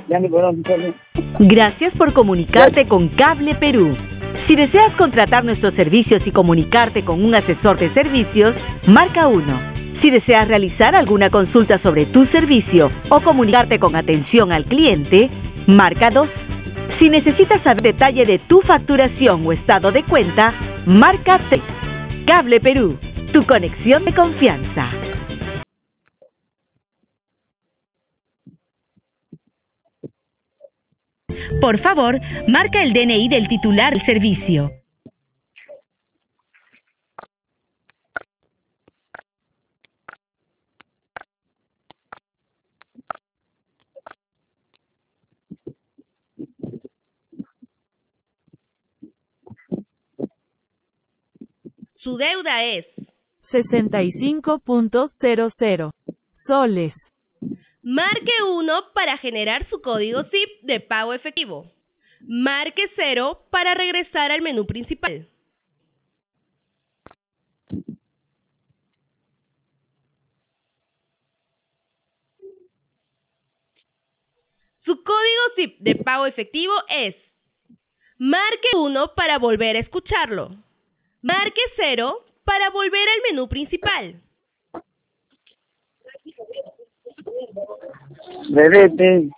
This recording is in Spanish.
Ya ni puedo hacerlo. Gracias por comunicarte con Cable Perú. Si deseas contratar nuestros servicios y comunicarte con un asesor de servicios, marca 1. Si deseas realizar alguna consulta sobre tu servicio o comunicarte con atención al cliente, marca 2. Si necesitas saber detalle de tu facturación o estado de cuenta, marca 3. Cable Perú, tu conexión de confianza. Por favor, marca el DNI del titular del servicio. Su deuda es 65.00 soles. Marque 1 para generar su código SIP de pago efectivo. Marque 0 para regresar al menú principal. Su código SIP de pago efectivo es. Marque 1 para volver a escucharlo. Marque 0 para volver al menú principal. Bebé,